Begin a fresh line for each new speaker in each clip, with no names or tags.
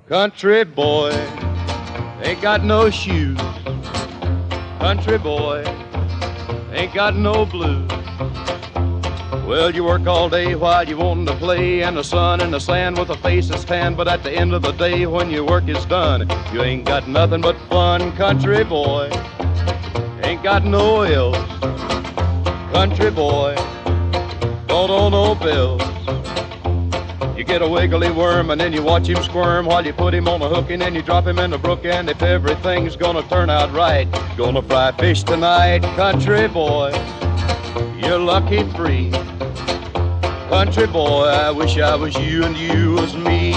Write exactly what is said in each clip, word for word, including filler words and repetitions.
Country boy ain't got no shoes. Country boy ain't got no blues. Well, you work all day while you want to play in the sun and the sand with a face that's tan. But at the end of the day, when your work is done, you ain't got nothing but fun. Country boy ain't got no ills. Country boy don't owe no bills. You get a wiggly worm and then you watch him squirm while you put him on a hook and then you drop him in the brook. And if everything's gonna turn out right, gonna fry fish tonight. Country boy, you're lucky free. Country boy, I wish I was you and you was me.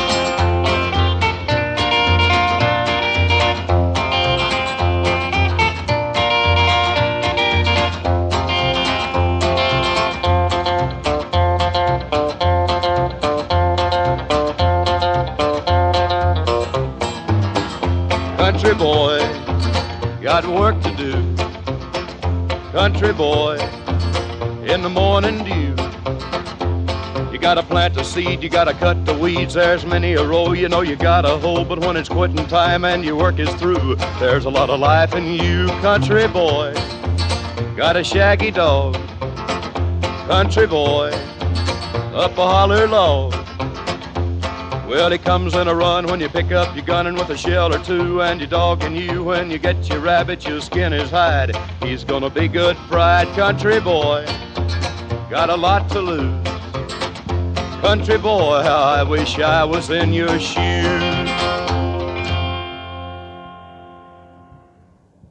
Country boy, got work to do. Country boy, in the morning dew. You gotta plant the seed, you gotta cut the weeds. There's many a row you know you gotta hoe. But when it's quitting time and your work is through, there's a lot of life in you. Country boy, got a shaggy dog. Country boy, up a holler log. Well, he comes in a run when you pick up your gun and with a shell or two. And your dog and you, when you get your rabbit, your skin is hide. He's gonna be good fried. Country boy, got a lot to lose. Country boy, how I wish I was in your shoes.